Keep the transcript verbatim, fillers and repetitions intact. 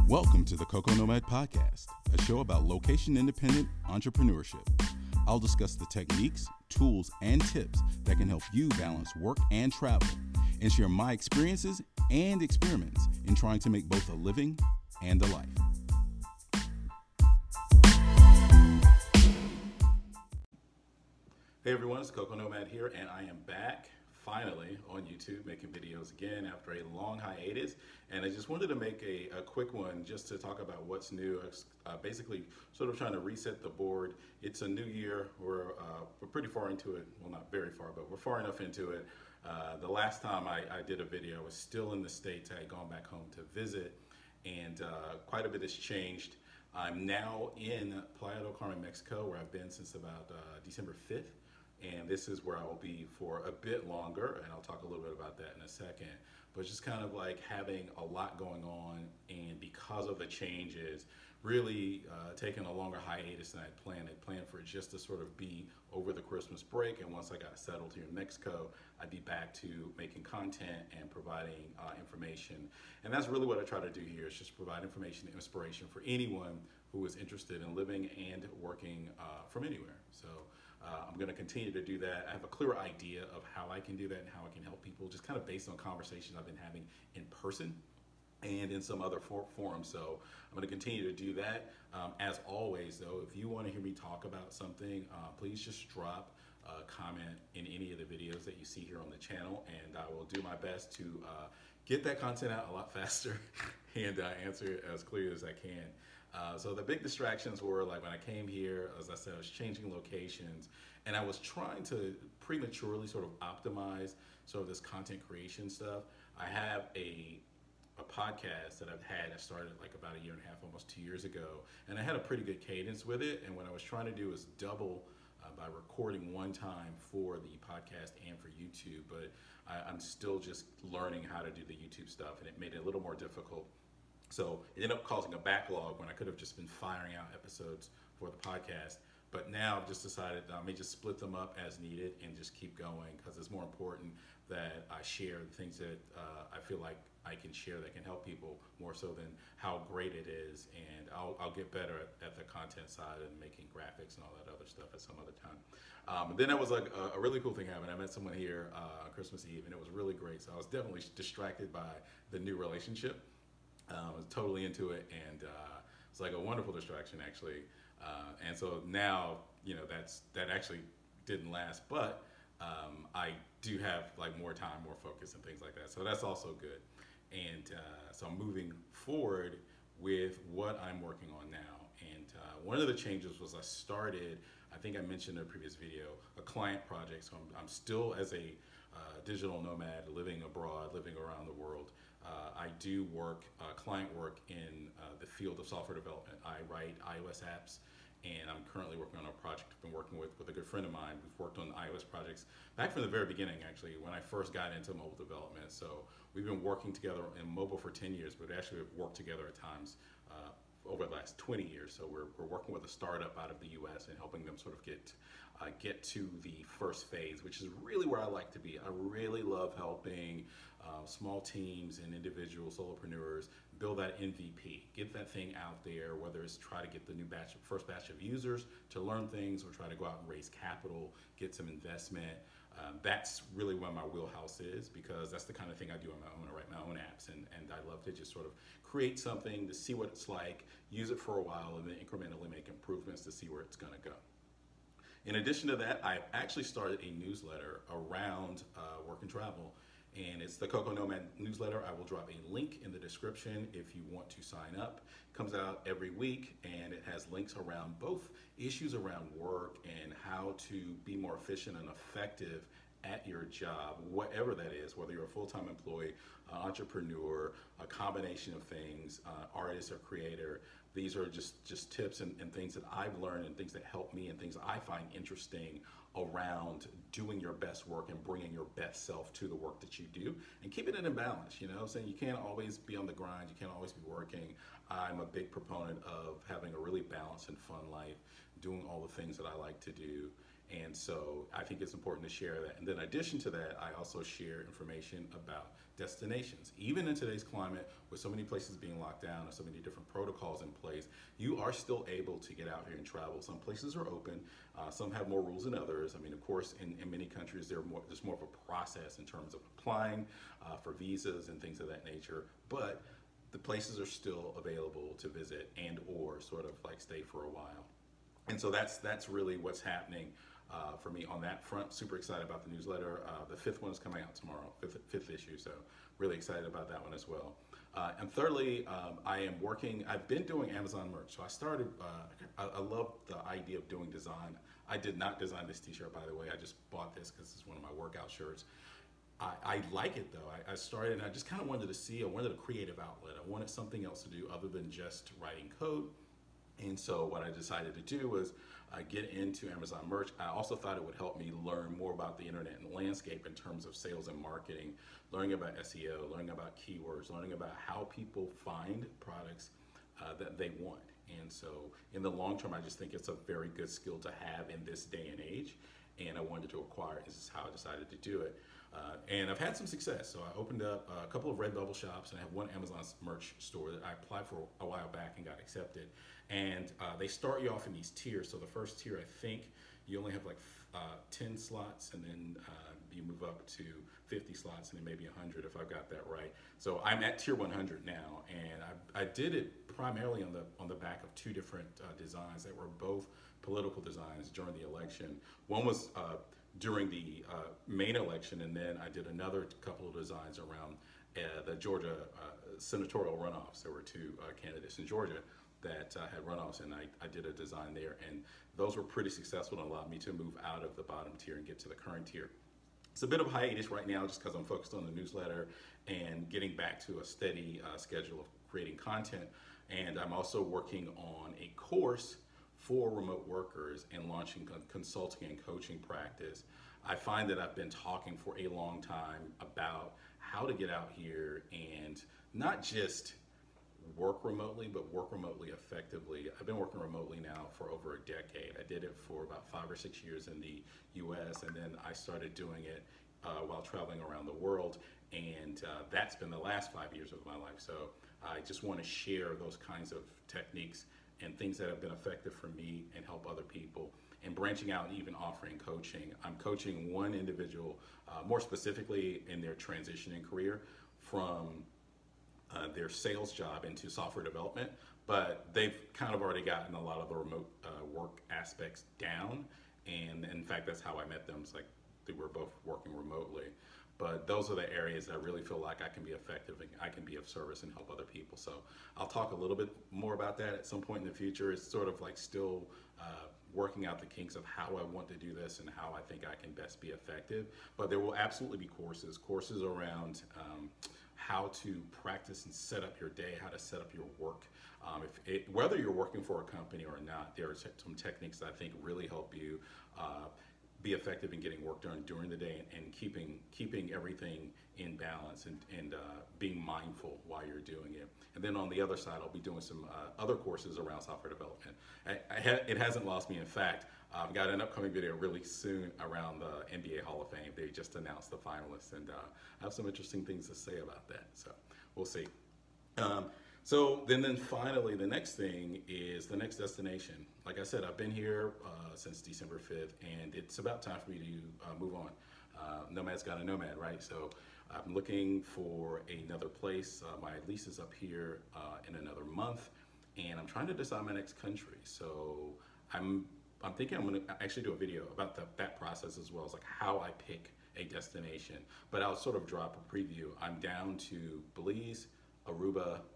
Welcome to the Coco Nomad Podcast, a show about location-independent entrepreneurship. I'll discuss the techniques, tools, and tips that can help you balance work and travel, and share my experiences and experiments in trying to make both a living and a life. Hey everyone, it's Coco Nomad here, and I am back finally on YouTube making videos again after a long hiatus. And I just wanted to make a, a quick one just to talk about what's new. Uh, basically sort of trying to reset the board. It's a new year. We're, uh, we're pretty far into it. Well, not very far, but we're far enough into it. Uh, the last time I, I did a video, I was still in the States. I had gone back home to visit, and uh, quite a bit has changed. I'm now in Playa del Carmen, Mexico, where I've been since about uh, December fifth. And this is where I will be for a bit longer, and I'll talk a little bit about that in a second. But just kind of like having a lot going on, and because of the changes, really uh, taking a longer hiatus than I'd planned. I'd planned for it just to sort of be over the Christmas break, and once I got settled here in Mexico, I'd be back to making content and providing uh, information. And that's really what I try to do here, is just provide information and inspiration for anyone who is interested in living and working uh, from anywhere. So. Uh, I'm going to continue to do that. I have a clear idea of how I can do that and how I can help people, just kind of based on conversations I've been having in person and in some other for forums. So I'm going to continue to do that. Um, as always, though, if you want to hear me talk about something, uh, please just drop a comment in any of the videos that you see here on the channel, and I will do my best to uh, get that content out a lot faster and uh, answer it as clear as I can. Uh, so the big distractions were, like, when I came here, as I said, I was changing locations, and I was trying to prematurely sort of optimize sort of this content creation stuff. I have a a podcast that I've had. I started like about a year and a half, almost two years ago, and I had a pretty good cadence with it. And what I was trying to do is double uh, by recording one time for the podcast and for YouTube, but I, I'm still just learning how to do the YouTube stuff, and it made it a little more difficult. So it ended up causing a backlog when I could have just been firing out episodes for the podcast. But now I've just decided that I may just split them up as needed and just keep going, because it's more important that I share the things that uh, I feel like I can share that can help people, more so than how great it is. And I'll, I'll get better at, at the content side and making graphics and all that other stuff at some other time. Um, and then that was like a, a really cool thing happened. I met someone here uh, on Christmas Eve, and it was really great. So I was definitely distracted by the new relationship. Um, I was totally into it, and uh, it's like a wonderful distraction, actually. Uh, and so now, you know, that's that actually didn't last, but um, I do have like more time, more focus, and things like that. So that's also good. And uh, so I'm moving forward with what I'm working on now. And uh, one of the changes was I started, I think I mentioned in a previous video, a client project. So I'm, I'm still as a uh, digital nomad, living abroad, living around the world. Uh, I do work, uh, client work in uh, the field of software development. I write iOS apps, and I'm currently working on a project I've been working with with a good friend of mine. We've worked on iOS projects back from the very beginning, actually, when I first got into mobile development. So we've been working together in mobile for ten years, but actually we've worked together at times uh, over the last twenty years. So we're, we're working with a startup out of the U S and helping them sort of get uh, get to the first phase, which is really where I like to be. I really love helping uh, small teams and individual solopreneurs build that M V P, get that thing out there, whether it's try to get the new batch, first batch of users to learn things, or try to go out and raise capital, get some investment. Um, that's really where my wheelhouse is, because that's the kind of thing I do on my own. I write my own apps, and, and I love to just sort of create something to see what it's like, use it for a while, and then incrementally make improvements to see where it's going to go. In addition to that, I've actually started a newsletter around uh, work and travel, and it's the Coco Nomad newsletter. I will drop a link in the description if you want to sign up. It comes out every week, and it has links around both issues around work and how to be more efficient and effective at your job, whatever that is, whether you're a full-time employee, uh, entrepreneur, a combination of things, uh, artist or creator. These are just, just tips and, and things that I've learned, and things that help me, and things I find interesting around doing your best work and bringing your best self to the work that you do, and keeping it in balance. You know, saying you can't always be on the grind, you can't always be working. I'm a big proponent of having a really balanced and fun life, doing all the things that I like to do, And so I think it's important to share that. And then in addition to that, I also share information about destinations. Even in today's climate, with so many places being locked down and so many different protocols in place, you are still able to get out here and travel. Some places are open, uh, some have more rules than others. I mean, of course, in, in many countries, there's more, there's more of a process in terms of applying uh, for visas and things of that nature. But the places are still available to visit and or sort of like stay for a while. And so that's that's really what's happening uh, for me on that front. Super excited about the newsletter. Uh, the fifth one is coming out tomorrow, fifth, fifth issue. So really excited about that one as well. Uh, and thirdly, um, I am working, I've been doing Amazon merch. So I started, uh, I, I love the idea of doing design. I did not design this t-shirt, by the way. I just bought this because it's one of my workout shirts. I, I like it though. I, I started and I just kind of wanted to see, I wanted a creative outlet. I wanted something else to do other than just writing code. And so what I decided to do was uh, get into Amazon merch. I also thought it would help me learn more about the internet and landscape in terms of sales and marketing, learning about S E O, learning about keywords, learning about how people find products uh, that they want. And so in the long term, I just think it's a very good skill to have in this day and age. And I wanted to acquire it. This is how I decided to do it. Uh, and I've had some success. So I opened up a couple of Redbubble shops and I have one Amazon merch store that I applied for a while back and got accepted. And uh, they start you off in these tiers. So the first tier, I think you only have like uh, ten slots, and then uh, you move up to fifty slots, and then maybe one hundred if I've got that right. So I'm at tier one hundred now, and I, I did it primarily on the on the back of two different uh, designs that were both political designs during the election. One was uh, during the uh, main election, and then I did another couple of designs around uh, the Georgia uh, senatorial runoffs. There were two uh, candidates in Georgia that uh, had runoffs, and I, I did a design there, and those were pretty successful and allowed me to move out of the bottom tier and get to the current tier. It's a bit of a hiatus right now just because I'm focused on the newsletter and getting back to a steady uh, schedule of creating content, and I'm also working on a course for remote workers and launching a consulting and coaching practice. I find that I've been talking for a long time about how to get out here and not just work remotely, but work remotely effectively. I've been working remotely now for over a decade. I did it for about five or six years in the U S, and then I started doing it uh, while traveling around the world, and uh, that's been the last five years of my life. So I just want to share those kinds of techniques and things that have been effective for me and help other people, and branching out and even offering coaching. I'm coaching one individual uh, more specifically in their transitioning career from Uh, their sales job into software development, but they've kind of already gotten a lot of the remote uh, work aspects down. And in fact, that's how I met them. It's like they were both working remotely. But those are the areas that I really feel like I can be effective and I can be of service and help other people. So I'll talk a little bit more about that at some point in the future. It's sort of like still uh, working out the kinks of how I want to do this and how I think I can best be effective. But there will absolutely be courses, courses around um, how to practice and set up your day, how to set up your work. Um, if it, whether you're working for a company or not, there are some techniques that I think really help you uh, be effective in getting work done during the day, and, and keeping keeping everything in balance, and, and uh, being mindful while you're doing it. And then on the other side, I'll be doing some uh, other courses around software development. I, I ha it hasn't lost me. In fact, I've got an upcoming video really soon around the N B A Hall of Fame. They just announced the finalists, and uh, I have some interesting things to say about that. So we'll see. Um, so then, then finally, the next thing is the next destination. Like I said, I've been here uh, since December fifth, and it's about time for me to uh, move on. Uh, nomad's got a nomad, right? So I'm looking for another place. Uh, my lease is up here uh, in another month, and I'm trying to decide my next country. So I'm I'm thinking I'm going to actually do a video about the, that process, as well as like how I pick a destination. But I'll sort of drop a preview. I'm down to Belize, Aruba,